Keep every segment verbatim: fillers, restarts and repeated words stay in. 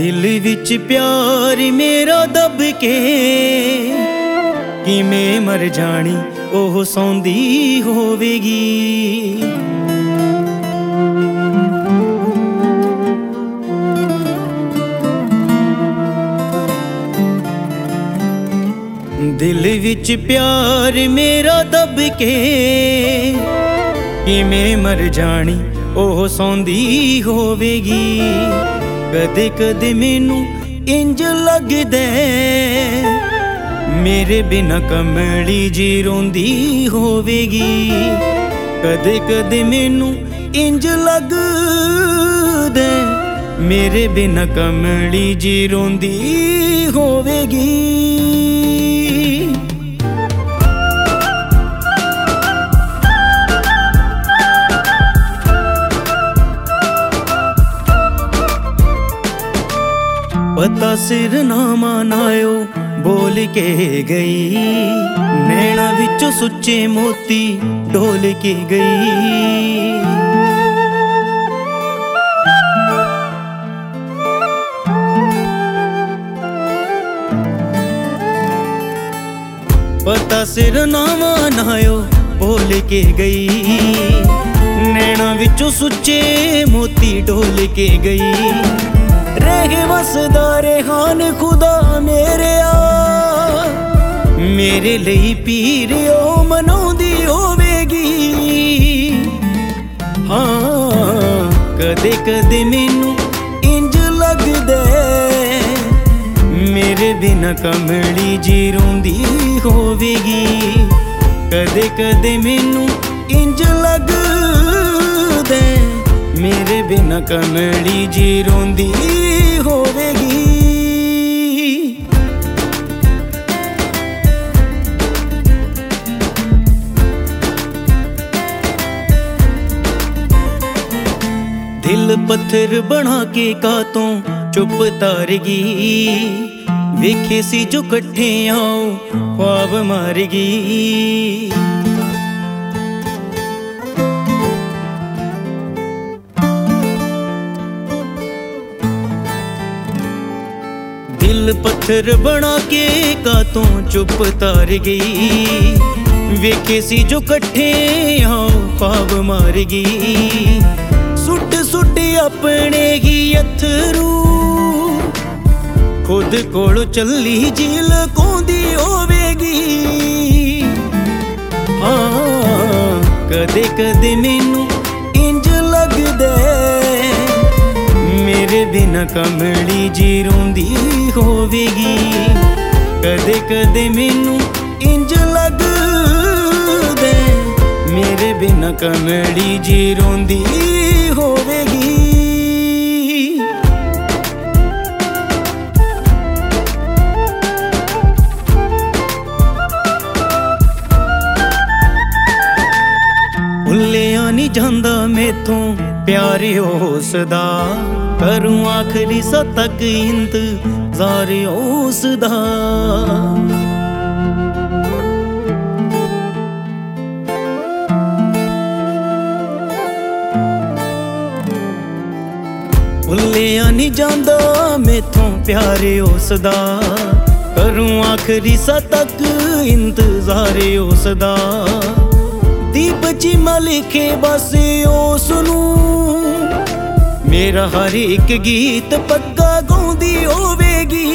ਦਿਲ ਵਿੱਚ ਪਿਆਰ ਮੇਰਾ ਦੱਬ ਕੇ ਕਿਵੇਂ ਮਰ ਜਾਣੀ ਉਹ ਸੌਂਦੀ ਹੋਵੇਗੀ। ਦਿਲ ਵਿੱਚ ਪਿਆਰ ਮੇਰਾ ਦੱਬ ਕੇ ਕਿਵੇਂ ਮਰ ਜਾਣੀ ਉਹ ਸੌਂਦੀ ਹੋਵੇਗੀ। ਕਦੇ ਕਦੇ ਮੈਨੂੰ ਇੰਜ ਲੱਗਦਾ ਮੇਰੇ ਬਿਨਾ ਕਮਲੀ ਜੀ ਰੋਂਦੀ ਹੋਵੇਗੀ। ਕਦੇ ਕਦੇ ਮੈਨੂੰ ਇੰਜ ਲੱਗਦਾ ਮੇਰੇ ਬਿਨਾ ਕਮਲੀ ਜੀ ਰੋਂਦੀ ਹੋਵੇਗੀ। ਪਤਾ ਸਿਰਨਾਮਾ ਨਾਇਓ ਬੋਲ ਕੇ ਗਈ, ਨੈਣਾ ਵਿੱਚੋਂ ਸੁੱਚੇ ਮੋਤੀ ਡੋਲ ਕੇ ਗਈ। ਪਤਾ ਸਿਰਨਾਮਾ ਨਾਇਓ ਬੋਲ ਕੇ ਗਈ, ਨੈਣਾ ਵਿੱਚੋਂ ਸੁੱਚੇ ਮੋਤੀ ਡੋਲ ਕੇ ਗਈ। ਰਹਿ ਵਸਦਾ ਰਹਿਾਨ ਖੁਦਾ ਮੇਰਿਆ, ਮੇਰੇ ਲਈ ਪੀਰ ਉਹ ਮਨਾਉਂਦੀ ਹੋਵੇਗੀ। ਹਾਂ ਕਦੇ ਕਦੇ ਮੈਨੂੰ ਇੰਜ ਲੱਗਦਾ ਮੇਰੇ ਬਿਨਾ ਕਮਲੀ ਜੀ ਰੋਂਦੀ ਹੋਵੇਗੀ। ਕਦੇ ਕਦੇ ਮੈਨੂੰ ਇੰਜ ਲੱਗਦਾ ਮੇਰੇ ਬਿਨਾ ਕਮਲੀ ਜੀ ਰੋਂਦੀ ਹੋਵੇਗੀ। ਦਿਲ ਪੱਥਰ ਬਣਾ ਕੇ ਕਾਤੋਂ ਚੁੱਪ ਤਾਰ ਗਈ, ਵੇਖੇ ਸੀ ਜੋ ਇਕੱਠੇ ਆਓ ਖ਼ਵਾਬ ਮਾਰ ਗਈ। ਦਿਲ ਪੱਥਰ ਬਣਾ ਕੇ ਕਾਤੋਂ ਚੁੱਪ ਤਾਰ ਗਈ, ਵੇਖੇ ਸੀ ਜੋ ਇਕੱਠੇ ਆਓ ਖ਼ਵਾਬ ਮਾਰ ਗਈ। ਸੁੱਟ ਸੁੱਟ ਆਪਣੇ ਹੀ ਅਥਰੂ ਖੁਦ ਕੋਲ ਚੱਲੀ ਜੀ ਲੁਕਾਉਂਦੀ ਹੋਵੇਗੀ। ਹਾਂ ਕਦੇ ਕਦੇ ਮੈਨੂੰ ਇੰਜ ਲੱਗਦਾ ਮੇਰੇ ਬਿਨਾ ਕਮਲੀ ਜੀ ਰੋਂਦੀ ਹੋਵੇਗੀ। ਕਦੇ ਕਦੇ ਮੈਨੂੰ ਇੰਜ ਲੱਗਦਾ ਮੇਰੇ ਬਿਨਾ ਕਮਲੀ ਜੀ ਰੋਂਦੀ ਹੋਵੇਗੀ। ਭੁੱਲਿਆ ਨੀ ਜਾਂਦਾ ਮੈਥੋਂ ਪਿਆਰ ਉਸਦਾ, ਕਰੂੰ ਆਖਰੀ ਸਾਹ ਤੱਕ ਇੰਤਜ਼ਾਰ ਉਸਦਾ। ਭੁੱਲਿਆ ਨੀ ਜਾਂਦਾ ਮੈਥੋਂ ਪਿਆਰ ਉਸਦਾ, ਕਰੂੰ ਆਖਰੀ ਸਾਹ ਤੱਕ ਇੰਤਜ਼ਾਰ ਉਸਦਾ। ਦੀਪ ਚੀਮਾ ਲਿਖੇ ਬਸ ਉਸ ਨੂੰ, ਮੇਰਾ ਹਰ ਇੱਕ ਗੀਤ ਪੱਗਾ ਗਾਉਂਦੀ ਹੋਵੇਗੀ।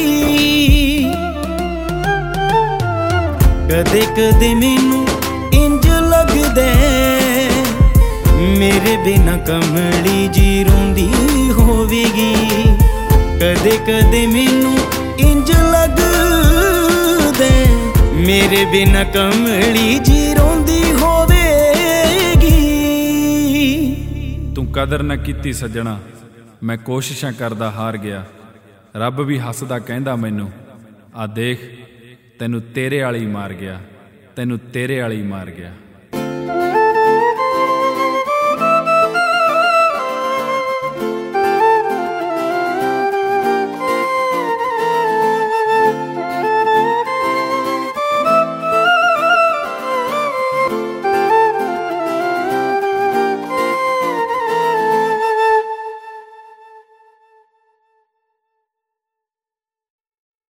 ਕਦੇ ਕਦੇ ਮੈਨੂੰ ਇੰਜ ਲੱਗਦਾ ਮੇਰੇ ਬਿਨਾ ਕਮਲੀ ਜੀ ਰੋਂਦੀ ਹੋਵੇਗੀ। ਕਦੇ ਕਦੇ ਮੈਨੂੰ ਇੰਜ ਲੱਗਦਾ ਮੇਰੇ ਬਿਨਾ ਕਮਲੀ ਜੀ ਰੋਂਦੀ ਹੋਵੇਗੀ। ਤੂੰ ਕਦਰ ਨਾ ਕੀਤੀ ਸੱਜਣਾ, ਮੈਂ ਕੋਸ਼ਿਸ਼ਾਂ ਕਰਦਾ ਹਾਰ ਗਿਆ। ਰੱਬ ਵੀ ਹੱਸਦਾ ਕਹਿੰਦਾ ਮੈਨੂੰ, ਆ ਦੇਖ ਤੈਨੂੰ ਤੇਰੇ ਵਾਲੀ ਮਾਰ ਗਿਆ, ਤੈਨੂੰ ਤੇਰੇ ਵਾਲੀ ਮਾਰ ਗਿਆ।